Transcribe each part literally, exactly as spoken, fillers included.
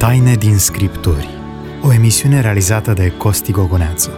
Taine din Scripturi, o emisiune realizată de Costi Gogoneață.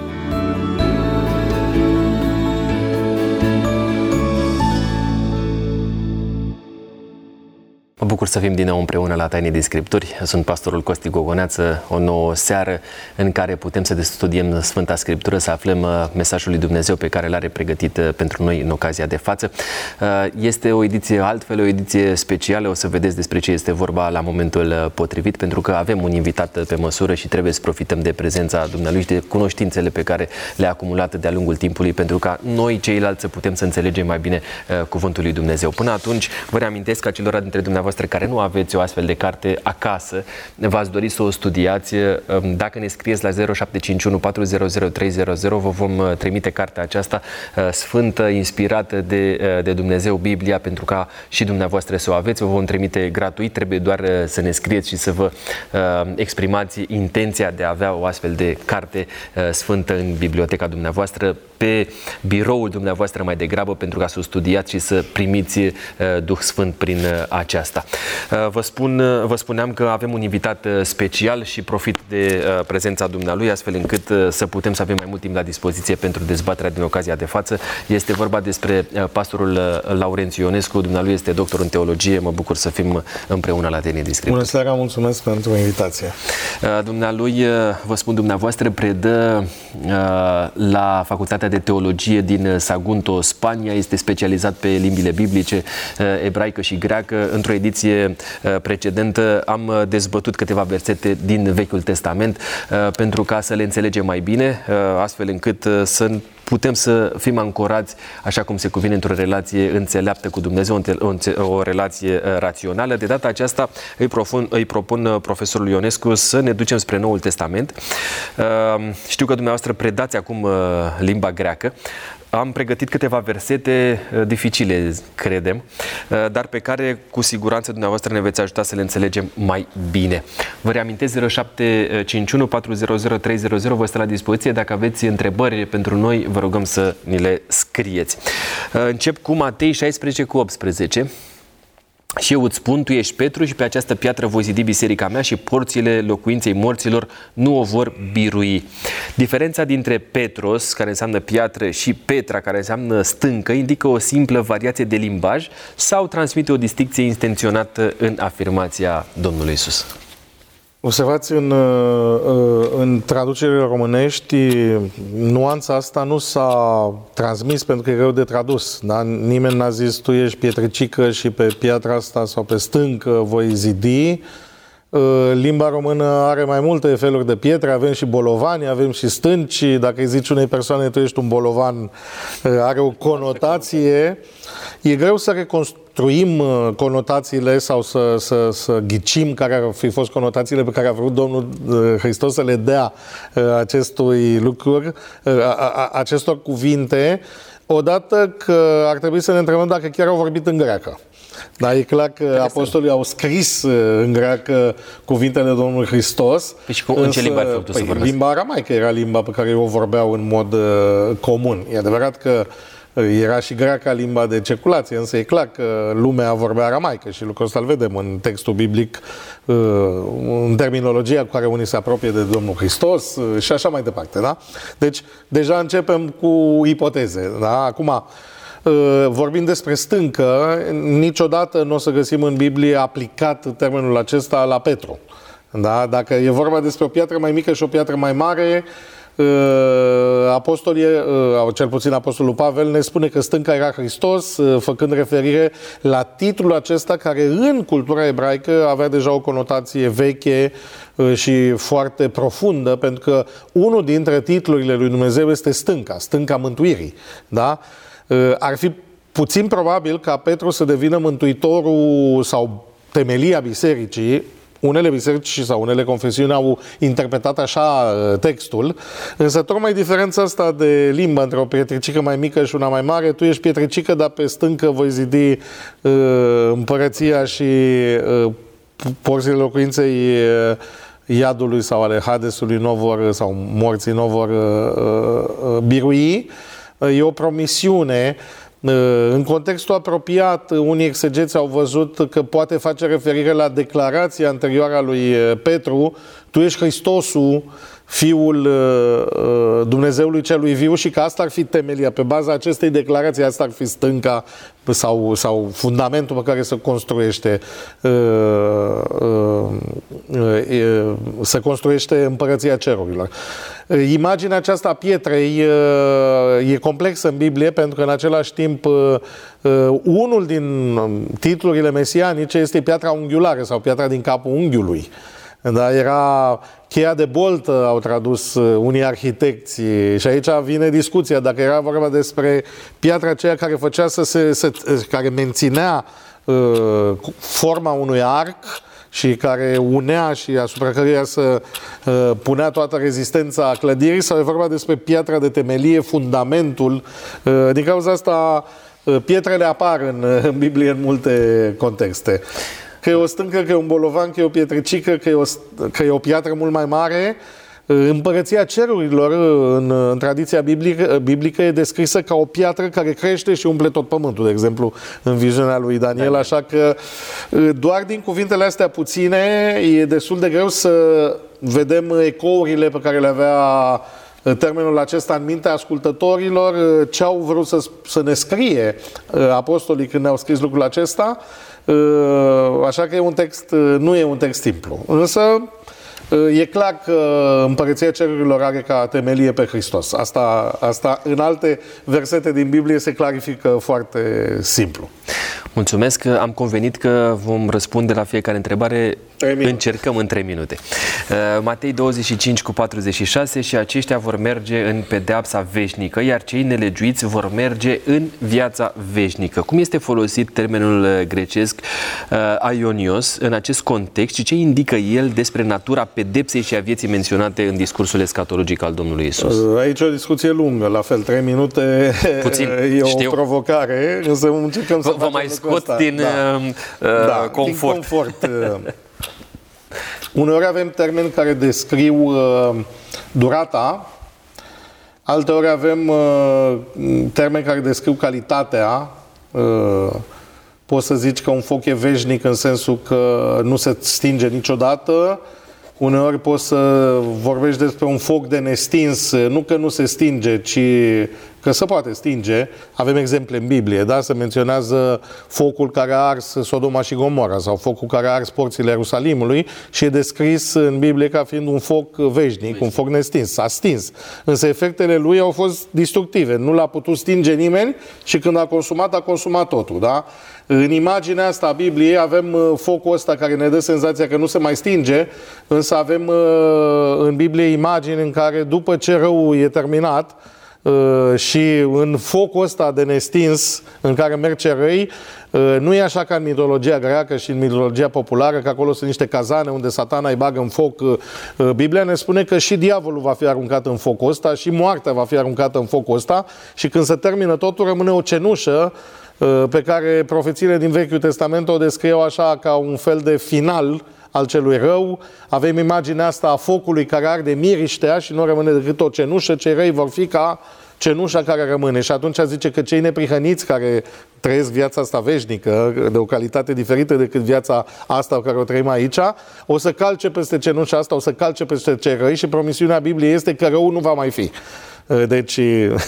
Mă bucur să fim din nou împreună la Taine din Scripturi. Sunt pastorul Costi Gogoneață, o nouă seară în care putem să studiem Sfânta Scriptură, să aflăm mesajul lui Dumnezeu pe care l-are pregătit pentru noi în ocazia de față. Este o ediție altfel, o ediție specială, o să vedeți despre ce este vorba la momentul potrivit, pentru că avem un invitat pe măsură și trebuie să profităm de prezența Dumnealui și de cunoștințele pe care le-a acumulat de-a lungul timpului, pentru ca noi ceilalți să putem să înțelegem mai bine cuvântul lui Dumnezeu. Până atunci, vă reamintesc că acelora dintre dumneavoastră care nu aveți o astfel de carte acasă, v-ați dori să o studiați, dacă ne scrieți la zero șapte cinci unu patru zero zero trei zero zero, vă vom trimite cartea aceasta sfântă, inspirată de, de Dumnezeu, Biblia, pentru ca și dumneavoastră să o aveți. Vă vom trimite gratuit, trebuie doar să ne scrieți și să vă exprimați intenția de a avea o astfel de carte sfântă în biblioteca dumneavoastră, pe biroul dumneavoastră mai degrabă, pentru ca să o studiați și să primiți Duh Sfânt prin aceasta. Vă, spun, vă spuneam că avem un invitat special și profit de prezența dumnealui, astfel încât să putem să avem mai mult timp la dispoziție pentru dezbaterea din ocazia de față. Este vorba despre pastorul Laurențiu Ionescu. Dumnealui este doctor în teologie. Mă bucur să fim împreună la Taine din Scripturi. Bună seara, mulțumesc pentru invitație. Dumnealui, vă spun dumneavoastră, predă la Facultatea de Teologie din Sagunto, Spania. Este specializat pe limbile biblice, ebraică și greacă. Într-o ediție precedentă am dezbătut câteva versete din Vechiul Testament pentru ca să le înțelegem mai bine, astfel încât să putem să fim ancorați, așa cum se cuvine, într-o relație înțeleaptă cu Dumnezeu, o, o relație rațională. De data aceasta îi propun, îi propun profesorului Ionescu să ne ducem spre Noul Testament. Știu că dumneavoastră predați acum limba greacă. Am pregătit câteva versete dificile, credem, dar pe care cu siguranță dumneavoastră ne veți ajuta să le înțelegem mai bine. Vă reamintesc, zero șapte cinci unu patru zero zero trei zero zero vă stă la dispoziție. Dacă aveți întrebări pentru noi, vă rugăm să ni le scrieți. Încep cu Matei șaisprezece cu optsprezece. Și eu îți spun, tu ești Petru și pe această piatră voi zidi biserica mea și porțile locuinței morților nu o vor birui. Diferența dintre Petros, care înseamnă piatră, și Petra, care înseamnă stâncă, indică o simplă variație de limbaj sau transmite o distincție intenționată în afirmația Domnului Iisus? Observați, în, în traducerile românești, nuanța asta nu s-a transmis pentru că e greu de tradus. Da? Nimeni n-a zis, tu ești pietricică și pe piatra asta sau pe stâncă voi zidi. Limba română are mai multe feluri de pietre, avem și bolovani, avem și stânci. Dacă îi zici unei persoane, tu ești un bolovan, are o conotație. E greu să reconstruim conotațiile sau să, să, să ghicim care ar fi fost conotațiile pe care a vrut Domnul Hristos să le dea acestui lucruri, acestor cuvinte, odată că ar trebui să ne întrebăm dacă chiar au vorbit în greacă. Dar e clar că apostolii au scris în greacă cuvintele Domnului Hristos. Păi și în ce limba ar fi putut să vorbească? Limba aramaică era limba pe care o vorbeau în mod uh, comun. E adevărat că era și greaca limba de circulație, însă e clar că lumea vorbea aramaică și lucrul ăsta îl vedem în textul biblic, în terminologia cu care unii se apropie de Domnul Hristos și așa mai departe. Da? Deci, deja începem cu ipoteze. Da? Acum, vorbind despre stâncă, niciodată nu o să găsim în Biblie aplicat termenul acesta la Petru. Da? Dacă e vorba despre o piatră mai mică și o piatră mai mare, apostolii, cel puțin apostolul Pavel, ne spune că stânca era Hristos, făcând referire la titlul acesta care în cultura ebraică avea deja o conotație veche și foarte profundă, pentru că unul dintre titlurile lui Dumnezeu este stânca, stânca mântuirii. Da? Ar fi puțin probabil ca Petru să devină mântuitorul sau temelia bisericii. Unele biserici sau unele confesiuni au interpretat așa textul, însă tocmai diferența asta de limbă între o pietricică mai mică și una mai mare, tu ești pietricică, dar pe stâncă voi zidi uh, împărăția și uh, porțile locuinței uh, iadului sau ale Hadesului nu vor, sau morții nu vor uh, uh, birui. E o promisiune În contextul apropiat, unii exegeți au văzut că poate face referire la declarația anterioară a lui Petru: tu ești Hristosul, Fiul Dumnezeului celui viu, și că asta ar fi temelia. Pe baza acestei declarații, asta ar fi stânca sau, sau fundamentul pe care se construiește se construiește împărăția cerurilor. Imaginea aceasta a pietrei e complexă în Biblie, pentru că în același timp unul din titlurile mesianice este piatra unghiulară sau piatra din capul unghiului. Da, era cheia de boltă, au tradus unii arhitecți, și aici vine discuția dacă era vorba despre piatra aceea care făcea să se, să, care menținea uh, forma unui arc și care unea și asupra căreia să uh, punea toată rezistența clădirii, sau e vorba despre piatra de temelie, fundamentul. Uh, din cauza asta uh, pietrele apar în, în Biblie în multe contexte. Că e o stâncă, că e un bolovan, că e o pietricică, că e o, că e o piatră mult mai mare. Împărăția cerurilor, în, în tradiția biblică, biblică, e descrisă ca o piatră care crește și umple tot pământul, de exemplu, în viziunea lui Daniel. Așa că doar din cuvintele astea puține e destul de greu să vedem ecourile pe care le avea termenul acesta în mintea ascultătorilor, ce au vrut să, să ne scrie apostolii când ne-au scris lucrul acesta. Așa că e un text, nu e un text simplu. Însă e clar că împărăția cerurilor are ca temelie pe Hristos. Asta, asta în alte versete din Biblie se clarifică foarte simplu. Mulțumesc, am convenit că vom răspunde la fiecare întrebare. Încercăm în trei minute. Matei douăzeci și cinci cu patruzeci și șase: și aceștia vor merge în pedeapsa veșnică, iar cei nelegiuiți vor merge în viața veșnică. Cum este folosit termenul grecesc aionios în acest context și ce indică el despre natura pedepsei și a vieții menționate în discursul escatologic al Domnului Iisus? Aici o discuție lungă, la fel, trei minute. Puțin, e o știu. provocare, însă încercăm să vă mai scot din, da. uh, da, confort. din confort. Uneori avem termeni care descriu uh, durata, alteori avem uh, termeni care descriu calitatea. Uh, poți să zici că un foc e veșnic în sensul că nu se stinge niciodată. Uneori poți să vorbești despre un foc de nestins, nu că nu se stinge, ci că se poate stinge. Avem exemple în Biblie, da? Se menționează focul care a ars Sodoma și Gomora sau focul care a ars porțile Ierusalimului și e descris în Biblie ca fiind un foc veșnic, un foc nestins. S-a stins. Însă efectele lui au fost destructive. Nu l-a putut stinge nimeni și când a consumat, a consumat totul, da? În imaginea asta a Bibliei avem focul ăsta care ne dă senzația că nu se mai stinge, însă avem în Biblie imagini în care după ce răul e terminat și în focul ăsta de nestins în care merg cerăi, nu e așa ca în mitologia greacă și în mitologia populară, că acolo sunt niște cazane unde Satana îi bagă în foc. Biblia ne spune că și diavolul va fi aruncat în focul ăsta și moartea va fi aruncată în focul ăsta și când se termină totul rămâne o cenușă pe care profețiile din Vechiul Testament o descriau așa ca un fel de final al celui rău. Avem imaginea asta a focului care arde miriștea și nu rămâne decât o cenușă. Cei răi vor fi ca cenușa care rămâne. Și atunci zice că cei neprihăniți care trăiesc viața asta veșnică, de o calitate diferită decât viața asta pe care o trăim aici, o să calce peste cenușa asta, o să calce peste cei răi și promisiunea Bibliei este că rău nu va mai fi. Deci...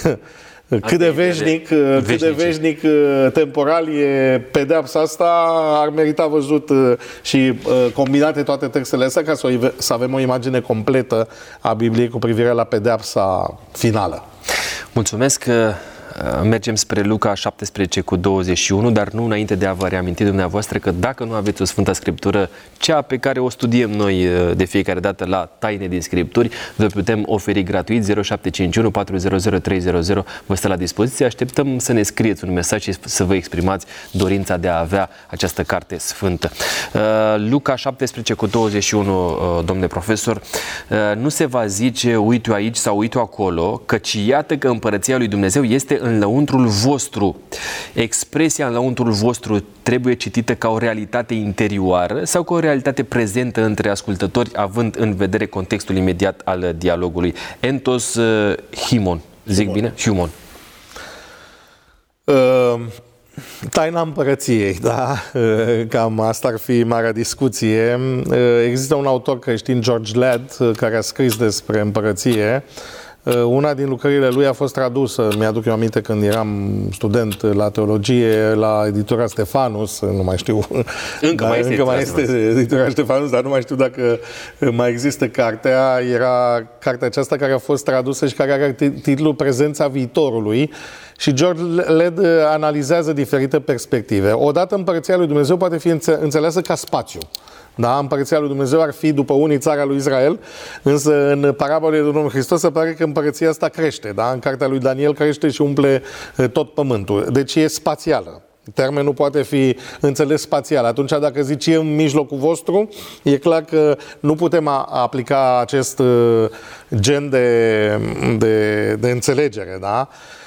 Cât de veșnic, cât de veșnic temporal e pedeapsa asta, ar merita văzut și combinate toate textele astea ca să, să avem o imagine completă a Bibliei cu privire la pedeapsa finală. Mulțumesc! Mergem spre Luca șaptesprezece cu douăzeci și unu, dar nu înainte de a vă reaminti dumneavoastră că dacă nu aveți o Sfântă Scriptură, cea pe care o studiem noi de fiecare dată la Taine din Scripturi, vă putem oferi gratuit. Zero șapte cinci unu patru zero zero trei zero zero vă stă la dispoziție. Așteptăm să ne scrieți un mesaj și să vă exprimați dorința de a avea această carte sfântă. Luca șaptesprezece cu douăzeci și unu, domnule profesor, nu se va zice uite-o aici sau uite-o acolo, căci iată că împărăția lui Dumnezeu este în lăuntrul vostru. Expresia în lăuntrul vostru trebuie citită ca o realitate interioară sau ca o realitate prezentă între ascultători, având în vedere contextul imediat al dialogului. Entos uh, himon. Zic Humon. bine? Humon. Uh, taina împărăției, da? Uh, cam asta ar fi marea discuție. Uh, există un autor creștin, George Ladd, uh, care a scris despre împărăție. Una din lucrările lui a fost tradusă, mi-aduc eu aminte când eram student la teologie, la editura Stefanus, nu mai știu. Încă mai este, încă mai este editura Stefanus, dar nu mai știu dacă mai există cartea. Era cartea aceasta care a fost tradusă și care are titlul Prezența viitorului. Și George Ladd analizează diferite perspective. Odată împărăția lui Dumnezeu poate fi înțeleasă ca spațiu. Da? Împărăția lui Dumnezeu ar fi, după unii, țara lui Israel, însă în parabolele de Domnul Hristos se pare că împărăția asta crește. Da? În cartea lui Daniel crește și umple tot pământul. Deci e spațială. Termenul poate fi înțeles spațial. Atunci, dacă zici e în mijlocul vostru, e clar că nu putem aplica acest gen de, de, de înțelegere. Da?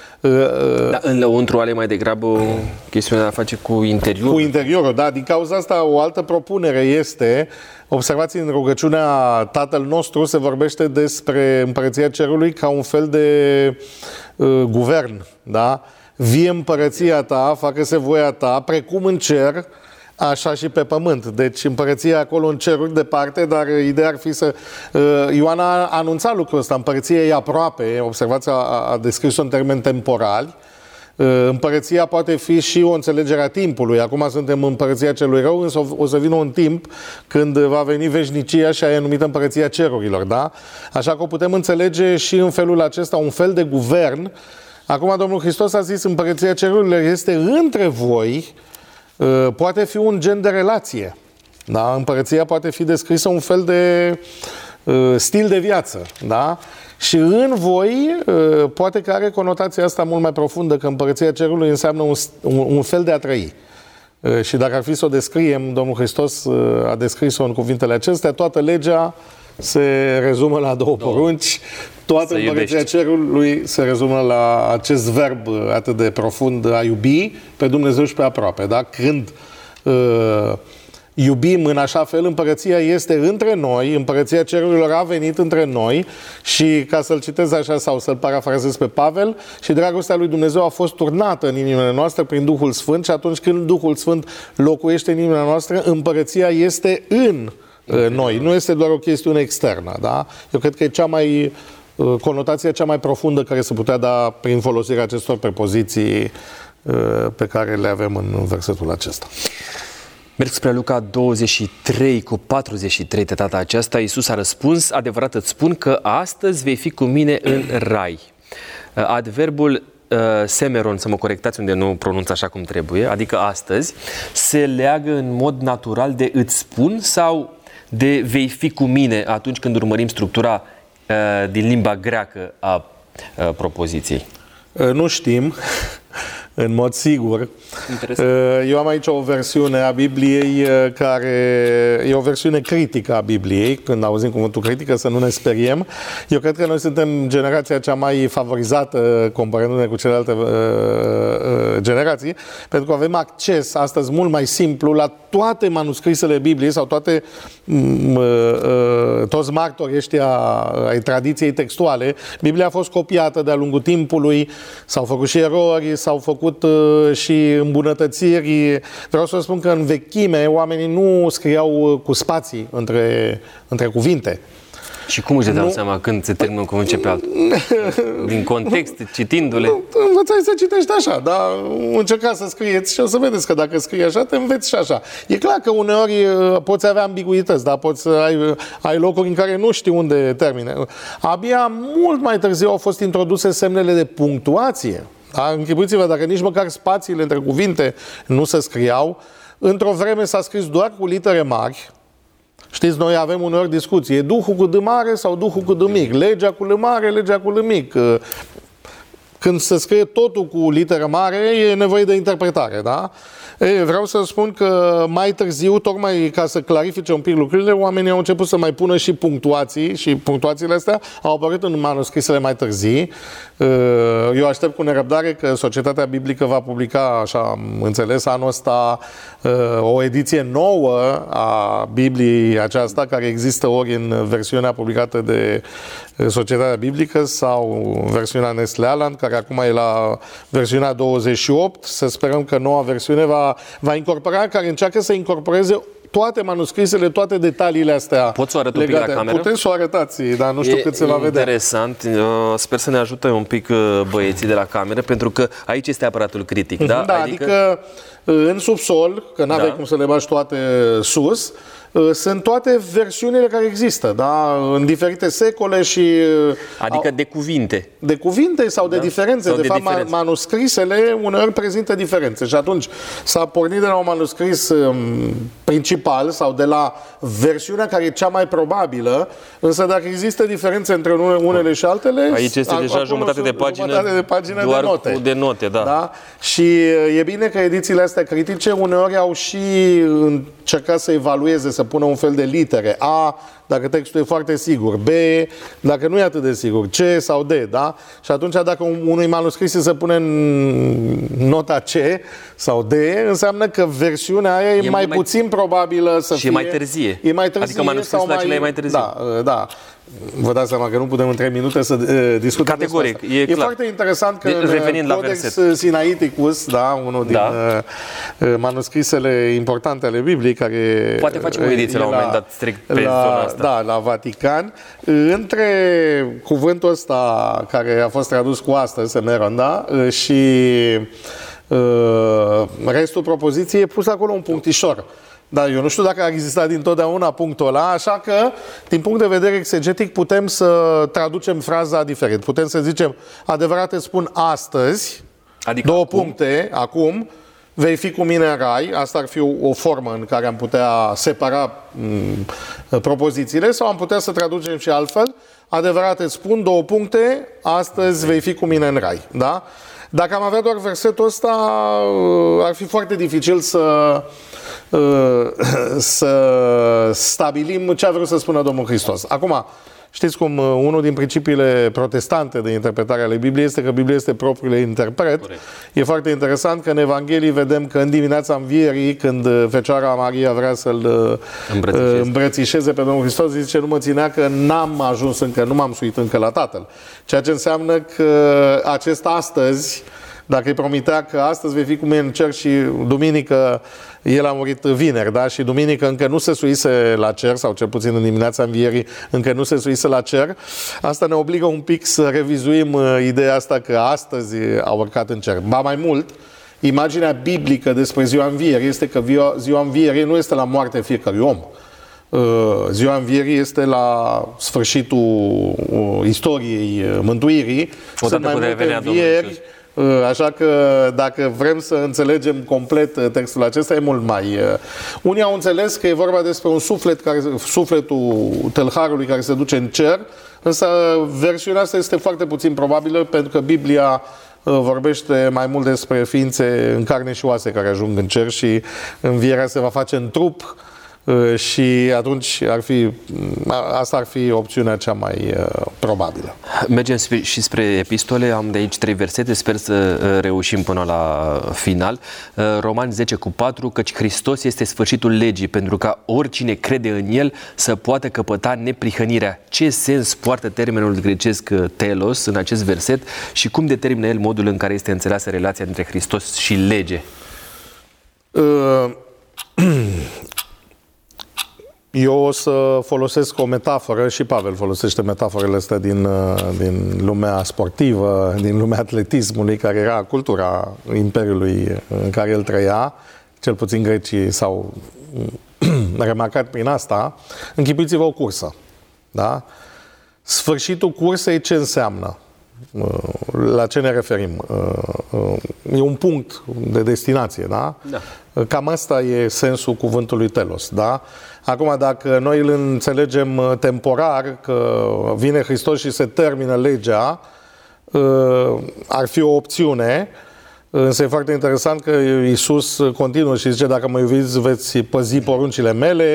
Da, în lăuntru are mai degrabă o chestiune de a face cu interiorul. Cu interiorul, da. Din cauza asta, o altă propunere este, observați, în rugăciunea Tatăl nostru se vorbește despre împărăția cerului ca un fel de uh, guvern, da? Vie împărăția ta, facă-se voia ta, precum în cer, așa și pe pământ. Deci împărăția acolo în ceruri departe, dar ideea ar fi să... Ioan a anunțat lucrul ăsta, împărăția e aproape, observați, a, a descris-o în termeni temporali. Împărăția poate fi și o înțelegere a timpului. Acum suntem în împărăția celui rău, însă o să vină un timp când va veni veșnicia și aia numită împărăția cerurilor, da? Așa că o putem înțelege și în felul acesta, un fel de guvern. Acum Domnul Hristos a zis, împărăția cerurilor este între voi. Poate fi un gen de relație. Da? Împărăția poate fi descrisă un fel de uh, stil de viață. Da? Și în voi uh, poate că are conotația asta mult mai profundă, că împărăția cerului înseamnă un, un, un fel de a trăi. Uh, și dacă ar fi să o descriem, Domnul Hristos uh, a descris-o în cuvintele acestea, toată legea se rezumă la două porunci, toată împărăția cerului se rezumă la acest verb atât de profund, a iubi pe Dumnezeu și pe aproape. Da? Când uh, iubim în așa fel, împărăția este între noi, împărăția cerurilor a venit între noi și, ca să-l citez așa sau să-l parafrazez pe Pavel, și dragostea lui Dumnezeu a fost turnată în inimile noastre prin Duhul Sfânt și atunci când Duhul Sfânt locuiește în inimile noastre, împărăția este în noi, nu este doar o chestiune externă, da? Eu cred că e cea mai, conotația cea mai profundă care se putea da prin folosirea acestor prepoziții pe care le avem în versetul acesta. Merg spre Luca douăzeci și trei cu patruzeci și trei de data aceasta. Iisus a răspuns, adevărat îți spun că astăzi vei fi cu mine în rai. Adverbul semeron, să mă corectați unde nu pronunț așa cum trebuie, adică astăzi, se leagă în mod natural de îți spun sau de vei fi cu mine atunci când urmărim structura uh, din limba greacă a uh, propoziției? Nu știm, în mod sigur. Interesant. Eu am aici o versiune a Bibliei care e o versiune critică a Bibliei. Când auzim cuvântul critică, să nu ne speriem. Eu cred că noi suntem generația cea mai favorizată comparându-ne cu celelalte uh, uh, generații, pentru că avem acces astăzi mult mai simplu la toate manuscrisele Bibliei sau toate uh, uh, toți martorii ăștia ai tradiției textuale. Biblia a fost copiată de-a lungul timpului, s-au făcut și erori, s-au făcut uh, și îmbunătățiri. Vreau să vă spun că în vechime oamenii nu scriau cu spații între, între cuvinte. Și cum își dau seama când se termină un cuvânt ce pe altul? Din context, citindu-le? Învățai să citești așa, dar încercați să scrieți și o să vedeți că dacă scrii așa, te înveți și așa. E clar că uneori poți avea ambiguități, dar poți ai, ai locuri în care nu știi unde termine. Abia mult mai târziu au fost introduse semnele de punctuație. Da? Închipuiți-vă, dacă nici măcar spațiile între cuvinte nu se scriau, într-o vreme s-a scris doar cu litere mari. Știți, noi avem uneori discuții, e Duhul cu D mare sau Duhul cu D mic, legea cu L mare, legea cu L mic. Când se scrie totul cu literă mare, e nevoie de interpretare, da? E, vreau să spun că mai târziu, tocmai ca să clarifice un pic lucrurile, oamenii au început să mai pună și punctuații și punctuațiile astea au apărut în manuscrisele mai târzii. Eu aștept cu nerăbdare că Societatea Biblică va publica, așa am înțeles, anul ăsta o ediție nouă a Bibliei aceasta, care există ori în versiunea publicată de Societatea Biblică sau versiunea Nestle Aland, care care acum e la versiunea douăzeci și opt. Să sperăm că noua versiune va, va incorpora, care încearcă să incorporeze toate manuscrisele, toate detaliile astea. Pot să o arăt un pic la cameră? Puteți să o arătați, dar nu știu e cât se va vedea. Interesant. Sper să ne ajute un pic băieții de la cameră, pentru că aici este aparatul critic. Da, da adică... adică în subsol, că n-aveai da. cum să le bagi toate sus, sunt toate versiunile care există, da? În diferite secole și... Adică de cuvinte. De cuvinte sau de da? diferențe. Sau de, de fapt, diferențe. manuscrisele uneori prezintă diferențe. Și atunci s-a pornit de la un manuscris principal sau de la versiunea care e cea mai probabilă, însă dacă există diferențe între unele și altele... Aici este deja jumătate de pagină, jumătate de pagină doar de note. de note. Da. Da? Și e bine că edițiile astea critice uneori au și încercat să evalueze, să pună un fel de litere. A, dacă textul e foarte sigur. B, dacă nu e atât de sigur. C sau D, da? Și atunci dacă unui manuscris se pune în nota C sau D, înseamnă că versiunea aia e, e mai, mai puțin probabilă să și fie... E mai târzie. E mai târzie. Adică manuscrisul acela mai... e mai târzie. Da, da. Vă dați seama că nu putem în trei minute să uh, discutăm. Categoric, e, e clar. foarte interesant că de, în Codex Sinaiticus, da, unul din da. uh, manuscrisele importante ale Bibliei, care poate face o ediție la un moment dat strict pe la, zona asta. Da, la Vatican, între cuvântul ăsta care a fost tradus cu astăzi, semeron, da, și uh, restul propoziției e pus acolo un punctișor. Dar eu nu știu dacă a existat dintotdeauna punctul ăla, așa că, din punct de vedere exegetic, putem să traducem fraza diferit. Putem să zicem, adevărat îți spun astăzi, adică două acum. puncte, acum, vei fi cu mine în rai. Asta ar fi o, o formă în care am putea separa m, propozițiile, sau am putea să traducem și altfel. Adevărat îți spun, două puncte, astăzi vei fi cu mine în rai. Da? Dacă am avea doar versetul ăsta, ar fi foarte dificil să, să stabilim ce a vrut să spună Domnul Hristos. Acum, știți cum unul din principiile protestante de interpretare ale Bibliei este că Biblia este propriul interpret. Corect. E foarte interesant că în Evanghelii vedem că în dimineața învierii, când Fecioara Maria vrea să-L îmbrățișeze. îmbrățișeze pe Domnul Hristos, zice, nu mă ținea că n-am ajuns încă, nu m-am suit încă la Tatăl. Ceea ce înseamnă că acest astăzi, dacă îi promitea că astăzi vei fi cu mine în cer și duminică el a murit vineri, da? Și duminică încă nu se suise la cer, sau cel puțin în dimineața învierii încă nu se suise la cer, asta ne obligă un pic să revizuim ideea asta că astăzi a urcat în cer. Ba mai mult, imaginea biblică despre ziua învierii este că ziua învierii nu este la moartea fiecărui om. Ziua învierii este la sfârșitul istoriei mântuirii. Sunt mai multe învieri. Așa că dacă vrem să înțelegem complet textul acesta, e mult mai... Unii au înțeles că e vorba despre un suflet, care, sufletul tâlharului care se duce în cer, însă versiunea asta este foarte puțin probabilă, pentru că Biblia vorbește mai mult despre ființe în carne și oase care ajung în cer și învierea se va face în trup. Și atunci ar fi, asta ar fi opțiunea cea mai uh, probabilă. Mergem și spre epistole, am de aici trei versete, sper să reușim până la final. Romani zece cu patru, căci Hristos este sfârșitul legii, pentru ca oricine crede în El să poată căpăta neprihănirea. Ce sens poartă termenul grecesc telos în acest verset și cum determină el modul în care este înțeleasă relația între Hristos și lege? Uh... Eu o să folosesc o metaforă, și Pavel folosește metaforele astea din, din lumea sportivă, din lumea atletismului, care era cultura Imperiului în care el trăia, cel puțin grecii s-au remarcat prin asta. Închipuiți-vă o cursă. Da? Sfârșitul cursei ce înseamnă? La ce ne referim? E un punct de destinație, da? Da. Cam asta e sensul cuvântului telos, da? Acum, dacă noi îl înțelegem temporar, că vine Hristos și se termină legea, ar fi o opțiune, însă e foarte interesant că Iisus continuă și zice, dacă mă iubiți, veți păzi poruncile mele,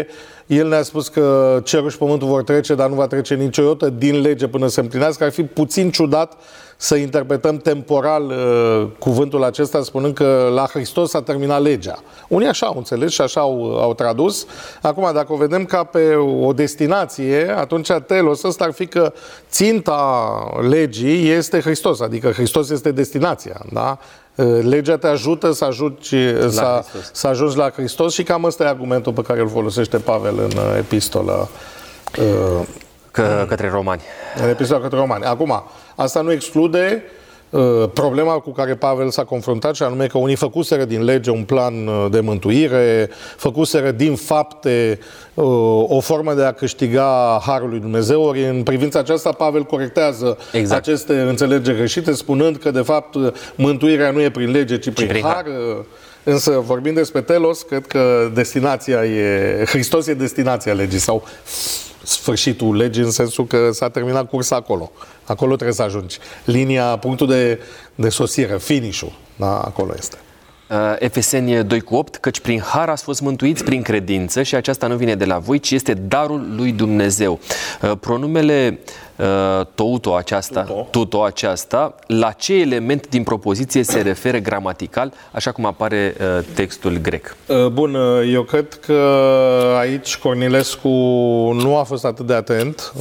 El ne-a spus că cerul și pământul vor trece, dar nu va trece niciodată din lege până să împlinească. Ar fi puțin ciudat să interpretăm temporal uh, cuvântul acesta spunând că la Hristos s-a terminat legea. Unii așa au înțeles și așa au, au tradus. Acum, dacă o vedem ca pe o destinație, atunci telos ăsta ar fi că ținta legii este Hristos, adică Hristos este destinația, da? Legea te ajută să ajungi, să, să ajungi la Hristos și cam ăsta e argumentul pe care îl folosește Pavel în epistola uh, Că, către romani. În epistola către romani. Acum, asta nu exclude uh, problema cu care Pavel s-a confruntat, și anume că unii făcuseră din lege un plan de mântuire, făcuseră din fapte uh, o formă de a câștiga harul lui Dumnezeu, ori în privința aceasta Pavel corectează exact. aceste înțelegeri greșite, spunând că de fapt mântuirea nu e prin lege, ci prin, ci prin har. har. Însă, vorbind despre telos, cred că destinația e... Hristos e destinația legii, sau sfârșitul legii, în sensul că s-a terminat cursa acolo. Acolo trebuie să ajungi. Linia, punctul de, de sosire, finish-ul, da? Acolo este. Efeseni doi cu opt, căci prin har ați fost mântuiți prin credință și aceasta nu vine de la voi, ci este darul lui Dumnezeu. Pronumele touto aceasta, tuto. tuto aceasta, la ce element din propoziție se referă gramatical, așa cum apare textul grec? Bun, eu cred că aici Cornilescu nu a fost atât de atent.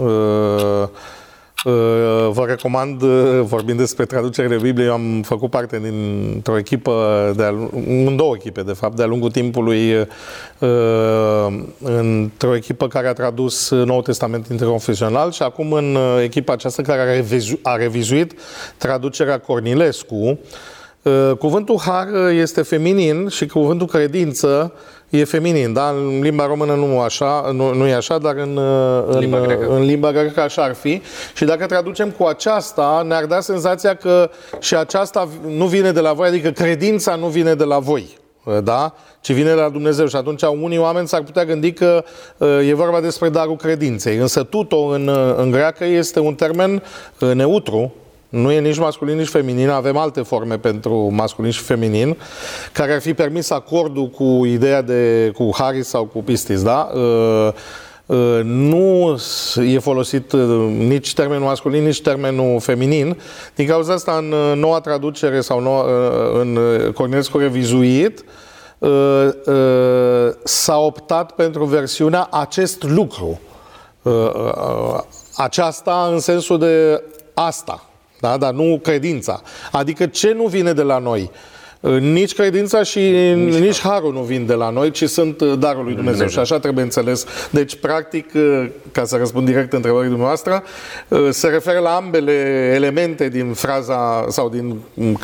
Vă recomand, vorbind despre traducerile Bibliei, am făcut parte dintr-o echipă, de în două echipe, de fapt, de-a lungul timpului, într-o echipă care a tradus Noul Testament interconfesional și acum în echipa aceasta care a, revizu- a revizuit traducerea Cornilescu. Cuvântul har este feminin și cuvântul credință e feminin, da? În limba română nu, așa, nu, nu e așa, dar în, în, limba în limba grecă așa ar fi. Și dacă traducem cu aceasta, ne-ar da senzația că și aceasta nu vine de la voi, adică credința nu vine de la voi, da? Ci vine de la Dumnezeu. Și atunci unii oameni s-ar putea gândi că e vorba despre darul credinței. Însă tuto în, în greacă este un termen neutru. Nu e nici masculin, nici feminin, avem alte forme pentru masculin și feminin, care ar fi permis acordul cu ideea de, cu haris sau cu pistis, da? Nu e folosit nici termenul masculin, nici termenul feminin. Din cauza asta, în noua traducere sau noua, în Cornilescu revizuit, s-a optat pentru versiunea acest lucru. Aceasta în sensul de asta. Da? Dar nu credința. Adică ce nu vine de la noi? Nici credința și nici, nici harul nu vin de la noi, ci sunt darul lui Dumnezeu. Dumnezeu. Și așa trebuie înțeles. Deci, practic, ca să răspund direct întrebării dumneavoastră, se referă la ambele elemente din fraza sau din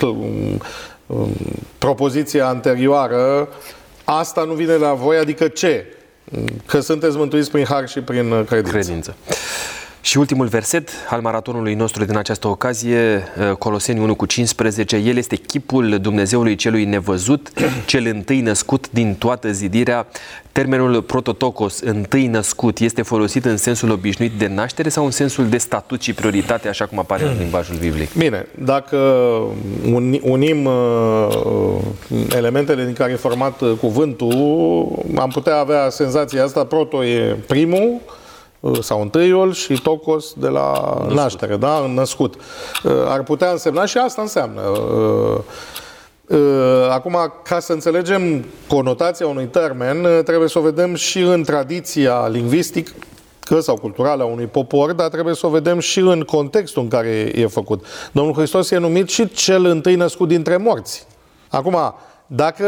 propoziția anterioară. Asta nu vine de la voi, adică ce? Că sunteți mântuiți prin har și prin credință. credință. Și ultimul verset al maratonului nostru din această ocazie, Coloseni unu cu cincisprezece, El este chipul Dumnezeului celui nevăzut, cel întâi născut din toată zidirea. Termenul prototokos, întâi născut, este folosit în sensul obișnuit de naștere sau în sensul de statut și prioritate, așa cum apare în limbajul biblic? Bine, dacă unim elementele din care e format cuvântul, am putea avea senzația asta, proto e primul, sau întâiul, și tocos de la născut. naștere, da? Născut. Ar putea însemna și asta înseamnă. Acum, ca să înțelegem conotația unui termen, trebuie să o vedem și în tradiția lingvistică sau culturală a unui popor, dar trebuie să o vedem și în contextul în care e făcut. Domnul Hristos e numit și cel întâi născut dintre morți. Acum, dacă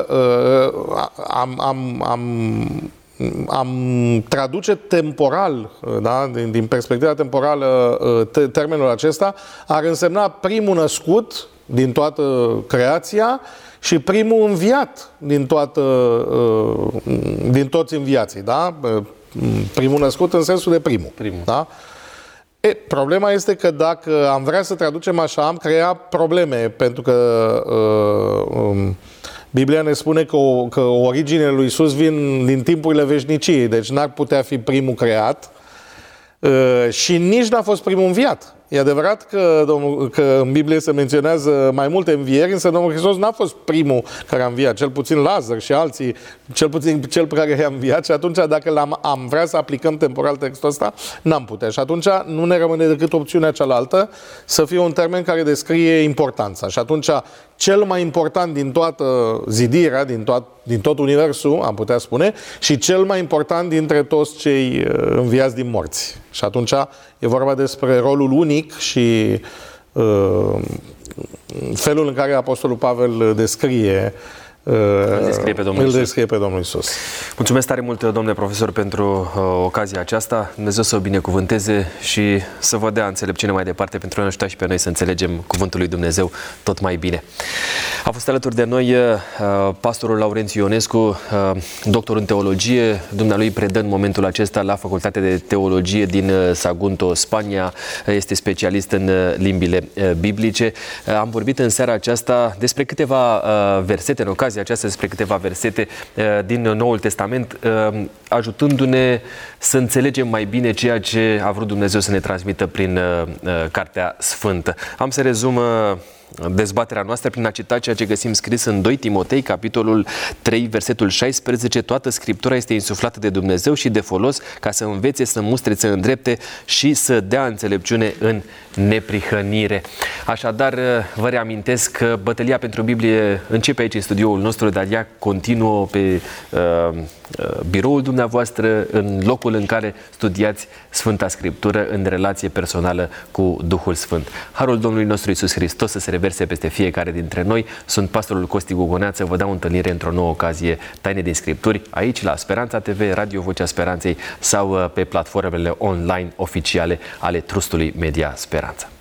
am, am, am am traduce temporal, da, din, din perspectiva temporală, te, termenul acesta, ar însemna primul născut din toată creația și primul înviat din toată, din toți înviații, da? Primul născut în sensul de primul. primul. Da? E, problema este că dacă am vrea să traducem așa, am creat probleme, pentru că uh, um, Biblia ne spune că, o, că originele lui Iisus vin din timpurile veșniciei, deci n-ar putea fi primul creat uh, și nici n-a fost primul înviat. E adevărat că, domnul, că în Biblie se menționează mai multe învieri, însă Domnul Hristos n-a fost primul care a înviat, cel puțin Lazar și alții, cel puțin cel pe care i-a înviat, și atunci dacă l-am, am vrea să aplicăm temporal textul ăsta, n-am putea. Și atunci nu ne rămâne decât opțiunea cealaltă, să fie un termen care descrie importanța. Și atunci cel mai important din toată zidirea, din, toat, din tot universul, am putea spune, și cel mai important dintre toți cei înviați din morți. Și atunci e vorba despre rolul unic și uh, felul în care Apostolul Pavel descrie Îl descrie pe Domnul îl Iisus. descrie pe Domnul Iisus. Mulțumesc tare mult, domnule profesor, pentru uh, ocazia aceasta. Dumnezeu să o binecuvânteze și să vă dea înțelepciune mai departe pentru a ne ajuta și pe noi să înțelegem cuvântul lui Dumnezeu tot mai bine. A fost alături de noi uh, pastorul Laurențiu Ionescu, uh, doctor în teologie. Dumnealui predă în momentul acesta la Facultatea de Teologie din uh, Sagunto, Spania. Este specialist în uh, limbile uh, biblice. Uh, am vorbit în seara aceasta despre câteva uh, versete, în ocazia aceasta despre câteva versete uh, din Noul Testament, uh, ajutându-ne să înțelegem mai bine ceea ce a vrut Dumnezeu să ne transmită prin uh, uh, Cartea Sfântă. Am să rezum uh, dezbaterea noastră prin a cita ceea ce găsim scris în doi Timotei, capitolul trei, versetul șaisprezece. Toată Scriptura este insuflată de Dumnezeu și de folos ca să învețe, să mustre, să îndrepte și să dea înțelepciune în neprihănire. Așadar, vă reamintesc că bătălia pentru Biblie începe aici în studioul nostru, dar ea continuă pe uh, biroul dumneavoastră, în locul în care studiați Sfânta Scriptură în relație personală cu Duhul Sfânt. Harul Domnului nostru Iisus Hristos să se reverse peste fiecare dintre noi. Sunt pastorul Costi Gogoneață, vă dau întâlnire într-o nouă ocazie Taine din Scripturi, aici la Speranța T V, Radio Vocea Speranței sau pe platformele online oficiale ale Trustului Media Speranța.